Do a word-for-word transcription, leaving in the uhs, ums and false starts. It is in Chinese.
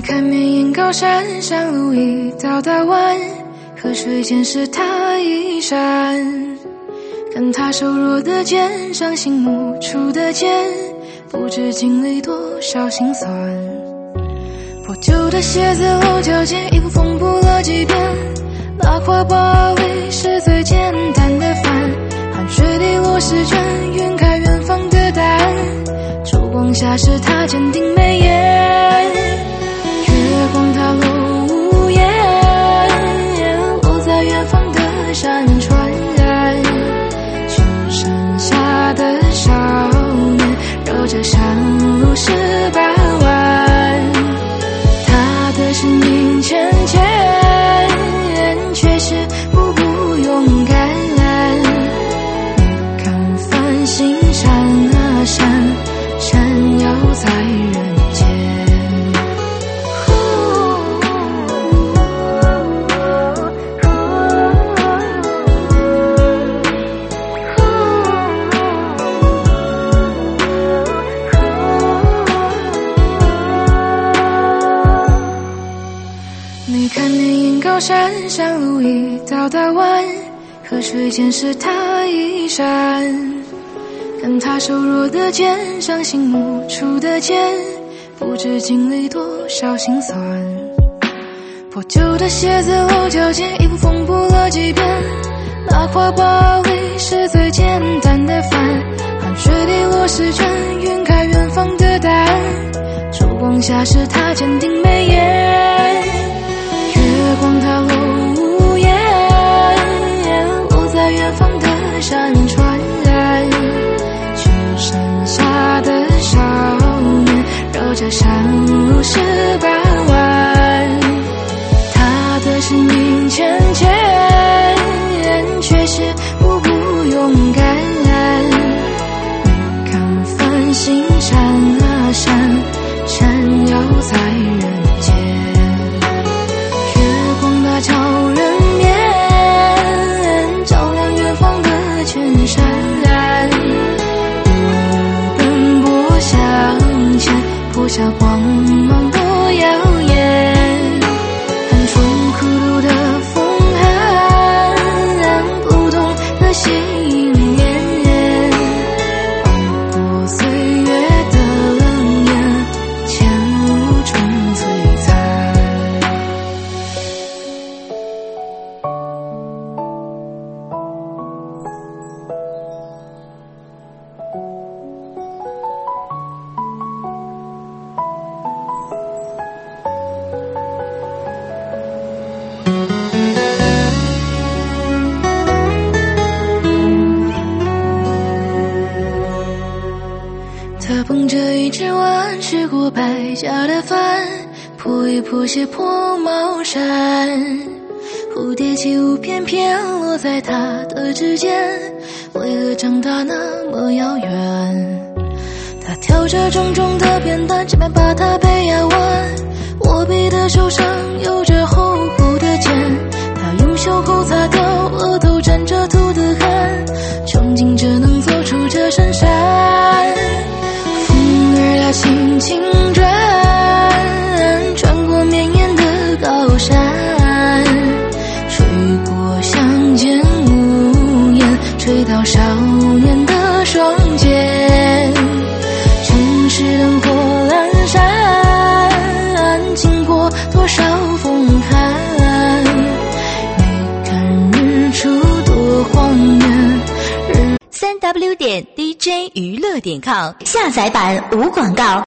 看绵延高山，山路一道道弯，河水间是他一闪。看他瘦弱的肩，伤心无处的肩，不知经历多少心酸。破旧的鞋子落脚尖，衣服缝补了几遍，拉花包围是最简单的饭。汗水滴落试卷，晕开远方的答案。烛光下是他坚定眉眼，月光它落无言，落在远方的山川。去山下的少年，绕着山路十八弯。他的身影浅浅，却是步步勇敢。你看繁星闪啊闪，闪耀在人间。你看绵延高山，山路一道道弯，河水间是他一闪。看他瘦弱的肩，伤心无处的肩，不知经历多少心酸。破旧的鞋子落脚尖，衣服缝补了几遍，拉花包围是最简单的饭。汗水滴落试卷，晕开远方的答案。烛光下是他坚定眉眼，月光它落无言，落在远方的山川。去山下的少年，绕着山路十八弯。他的身影浅浅，却是步步勇敢。你看繁星闪啊闪，闪耀在人间。照人面，照亮远方的群山。我奔波向前，破晓光芒多耀眼。看穿孤独的风寒，不懂的心念，熬过岁月的冷眼，前路中璀璨。他捧着一只碗，吃过败家的饭，破衣破鞋破帽衫。蝴蝶起舞翩翩落在他的指尖，为何长大那么遥远？他挑着重重的扁担，前面把他背压弯。握臂的手上有着厚厚的茧，他用袖口擦掉额头沾着土的汗，憧憬着能走出这深山。它轻轻转，穿过绵延的高山，吹过乡间屋檐，吹到少年的双肩。城市灯火阑珊，经过多少风寒。你看日出多荒原。 三 w 点 d j 娱乐点 com 下载版无广告。